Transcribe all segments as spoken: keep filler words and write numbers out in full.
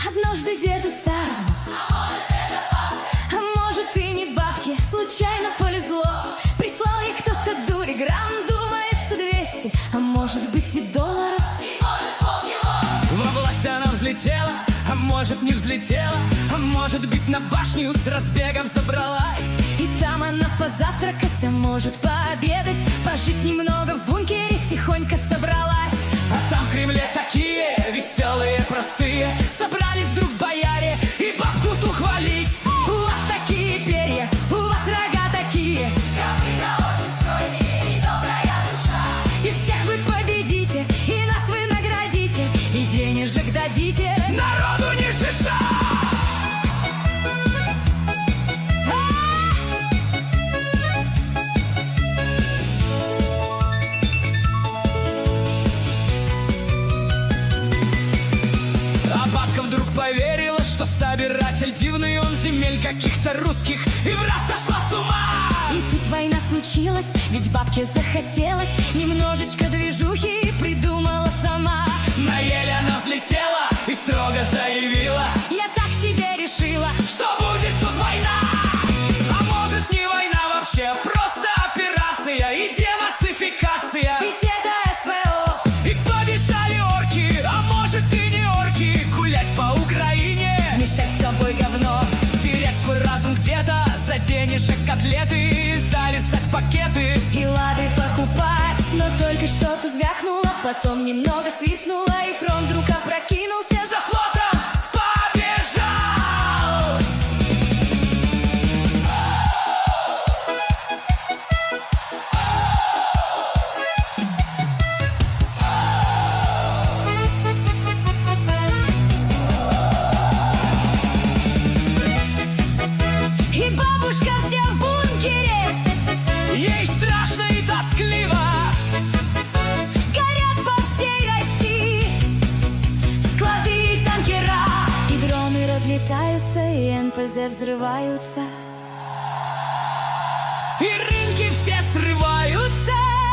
однажды деду старому. А может и не бабке, случайно повезло. Прислал ей кто-то дури, грамм, думается, двести, а может быть и долларов. Во власть она взлетела, а может не взлетела, а может быть на башню с разбегом забралась. И там она позавтракать, а может пообедать, пожить немного в бункере тихонько собралась. А там в Кремле такие веселые, простые, собрались вдруг бояре и бабку ту хвалить. У вас такие перья, у вас рога такие, копыта очень стройные и добрая душа. и всех вы победите, и нас вы наградите, и денежек дадите. Народу не шиша! А бабка вдруг поверила, что собиратель дивный он земель каких-то русских, и в раз сошла с ума. И тут война случилась, ведь бабке захотелось немножечко движухи, и придумала сама. На ель она взлетела и строго заявила: Я так себе решила, что будет тут война. А может не война вообще, просто операция и денацификация. ведь это СВО. И побежали орки, а может и не орки, гулять по Украине, Мешать с собой говно, терять свой разум где-то, за денежек котлеты, залезать в пакеты. и лады покупать. Но только что-то звякнуло, потом немного свистнуло, и фронт вдруг опрокинулся. За флотом побежал. И бабушка вся в бункере, Ей страшно и тоскливо. горят по всей России склады и танкера, и дроны разлетаются, и эн пэ зэ взрываются, И рынки все срываются.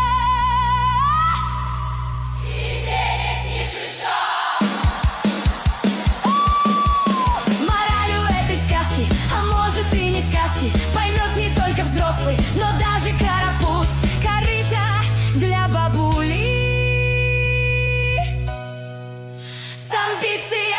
Мораль у этой сказки, а может и не сказки, поймет не только взрослый, но даже карапуз. Корыто для бабули с амбицией